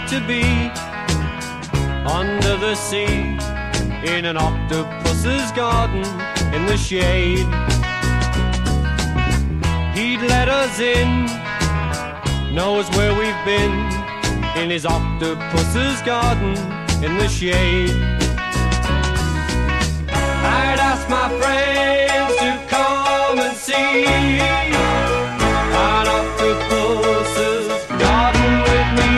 to be under the sea, in an octopus's garden, in the shade. He'd let us in, knows where we've been, in his octopus's garden, in the shade. I'd ask my friends to come and see an octopus's garden with me.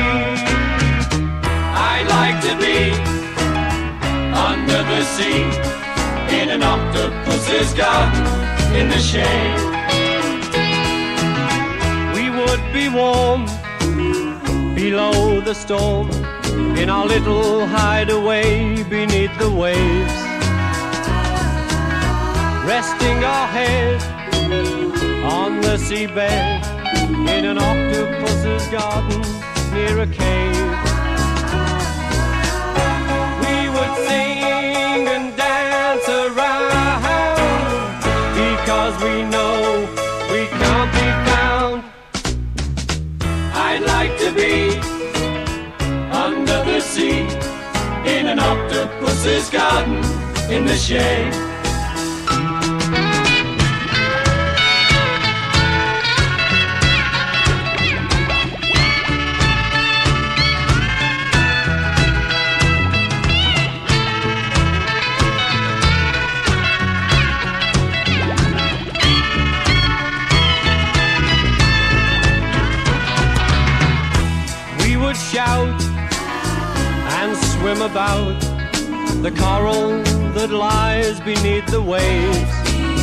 I'd like to be under the sea, in an octopus's garden, in the shade. We would be warm below the storm, in our little hideaway beneath the waves, resting our head on the seabed, in an octopus's garden near a cave. We would sing and dance around, because we know we can't be found. I'd like to be under the sea, in an octopus's garden, in the shade. Shout and swim about the coral that lies beneath the waves.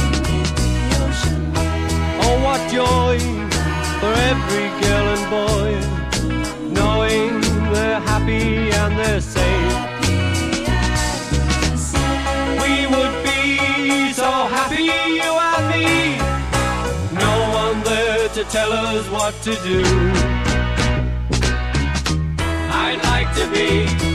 Oh, what joy for every girl and boy, knowing they're happy and they're safe. We would be so happy, you and me, no one there to tell us what to do. I'd like to be